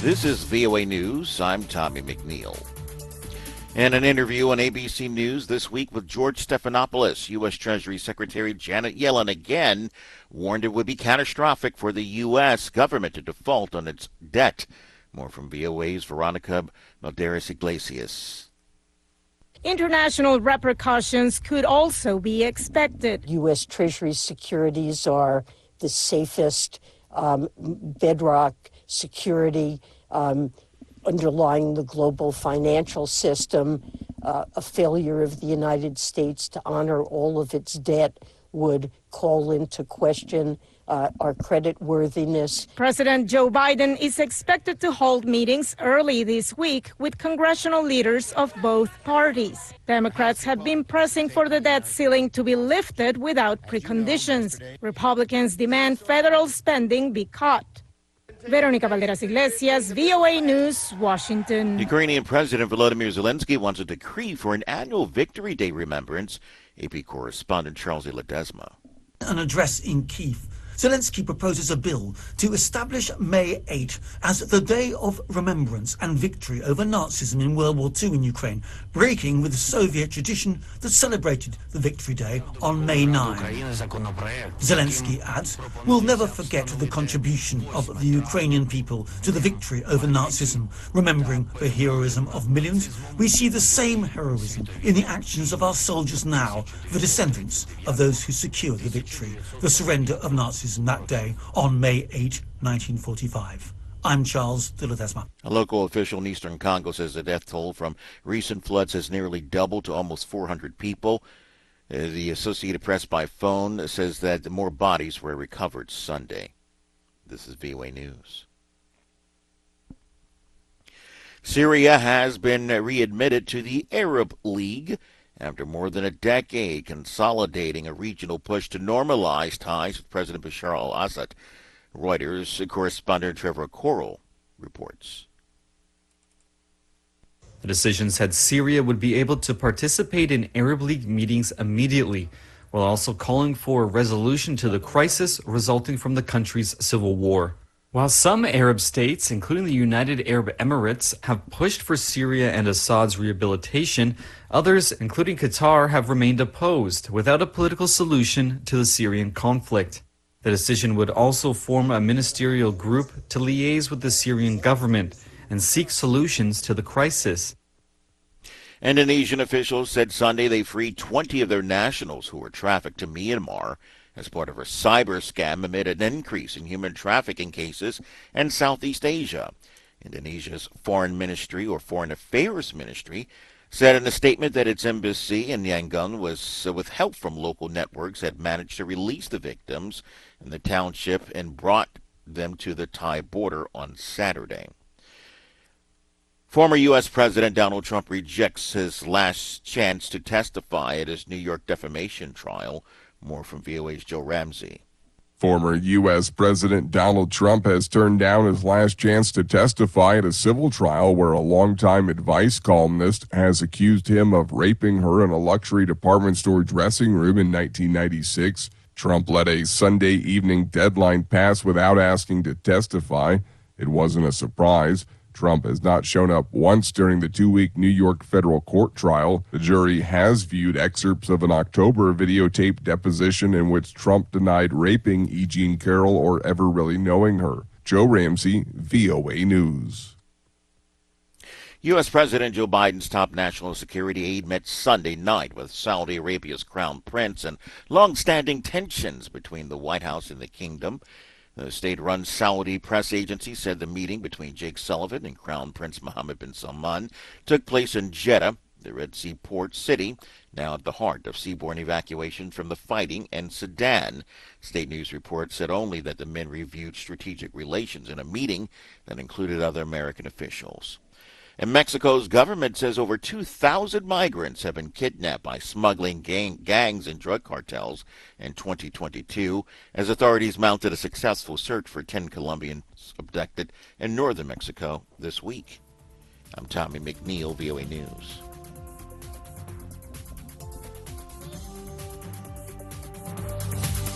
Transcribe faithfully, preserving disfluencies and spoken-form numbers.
This is V O A News. I'm Tommy McNeil. In an interview on A B C News this week with George Stephanopoulos, U S. Treasury Secretary Janet Yellen again warned it would be catastrophic for the U S government to default on its debt. More from V O A's Veronica Balderas Iglesias. International repercussions could also be expected. U S. Treasury securities are the safest um, bedrock security um, underlying the global financial system. Uh, a failure of the United States to honor all of its debt would call into question uh, our credit worthiness. President Joe Biden is expected to hold meetings early this week with congressional leaders of both parties. Democrats have been pressing for the debt ceiling to be lifted without preconditions. Republicans demand federal spending be cut. Veronica Balderas Iglesias, V O A News, Washington. Ukrainian President Volodymyr Zelensky wants a decree for an annual Victory Day remembrance. A P correspondent Charles Ledesma. An address in Kyiv, Zelensky proposes a bill to establish May eighth as the day of remembrance and victory over Nazism in World War Two in Ukraine, breaking with the Soviet tradition that celebrated the Victory Day on May ninth. Zelensky adds, "We'll never forget the contribution of the Ukrainian people to the victory over Nazism. Remembering the heroism of millions, we see the same heroism in the actions of our soldiers now, the descendants of those who secured the victory, the surrender of Nazism that day on May eighth, nineteen forty-five. I'm Charles de Ledesma. A local official in eastern Congo says the death toll from recent floods has nearly doubled to almost four hundred people. Uh, the Associated Press by phone says that more bodies were recovered Sunday. This is V O A News. Syria has been readmitted to the Arab League after more than a decade consolidating a regional push to normalize ties with President Bashar al-Assad. Reuters correspondent Trevor Coral reports. The decision said Syria would be able to participate in Arab League meetings immediately, while also calling for a resolution to the crisis resulting from the country's civil war. While some Arab states, including the United Arab Emirates, have pushed for Syria and Assad's rehabilitation, others, including Qatar, have remained opposed without a political solution to the Syrian conflict. The decision would also form a ministerial group to liaise with the Syrian government and seek solutions to the crisis. Indonesian officials said Sunday they freed twenty of their nationals who were trafficked to Myanmar as part of a cyber scam amid an increase in human trafficking cases in Southeast Asia. Indonesia's Foreign Ministry, or Foreign Affairs Ministry, said in a statement that its embassy in Yangon was, uh, with help from local networks, had managed to release the victims in the township and brought them to the Thai border on Saturday. Former U S. President Donald Trump rejects his last chance to testify at his New York defamation trial. More from V O A's Joe Ramsey. Former U S. President Donald Trump has turned down his last chance to testify at a civil trial where a longtime advice columnist has accused him of raping her in a luxury department store dressing room in nineteen ninety-six. Trump let a Sunday evening deadline pass without asking to testify. It wasn't a surprise. Trump has not shown up once during the two-week New York federal court trial. The jury has viewed excerpts of an October videotaped deposition in which Trump denied raping E. Jean Carroll or ever really knowing her. Joe Ramsey, V O A News. U S. President Joe Biden's top national security aide met Sunday night with Saudi Arabia's crown prince and long-standing tensions between the White House and the kingdom. The state-run Saudi press agency said the meeting between Jake Sullivan and Crown Prince Mohammed bin Salman took place in Jeddah, the Red Sea port city, now at the heart of seaborne evacuation from the fighting in Sudan. State news reports said only that the men reviewed strategic relations in a meeting that included other American officials. And Mexico's government says over two thousand migrants have been kidnapped by smuggling gang, gangs and drug cartels in twenty twenty-two as authorities mounted a successful search for ten Colombians abducted in northern Mexico this week. I'm Tommy McNeil, V O A News.